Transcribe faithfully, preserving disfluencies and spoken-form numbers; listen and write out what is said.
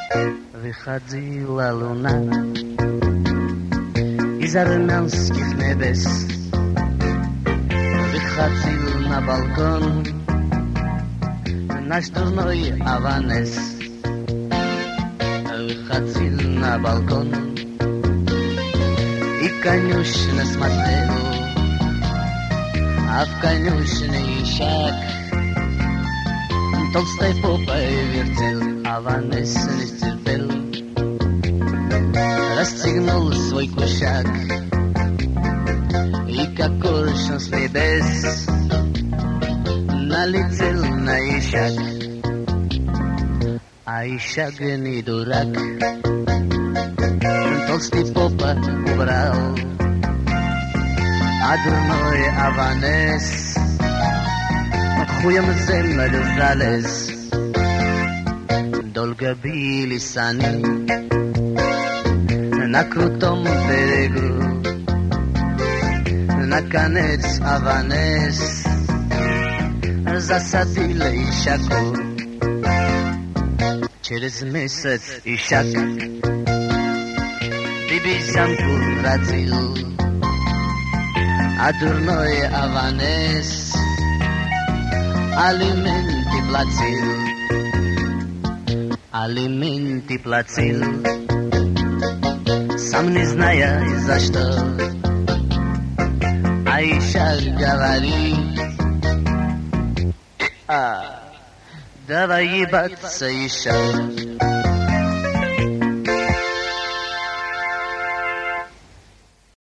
Выходила луна из армянских небес, выходил на балкон наш дурной Аванес, выходил на балкон и конюшня смотрел, а в конюшне ищак толстой попой вертел. Аванес не стерпел, расстегнул свой кушак и, как коршун с небес, налетел на ищак. А ищак не дурак, толстый попа убрал, а дурной Аванес хуем в землю залез. Долго бились они на крутом берегу, наконец Аванес засадил ищаку. Через месяц ищак бибизянку родил, а дурной Аванес алименты платил. Алименты платил, сам не зная за что. А ищак говорит: а, давай ебаться еще.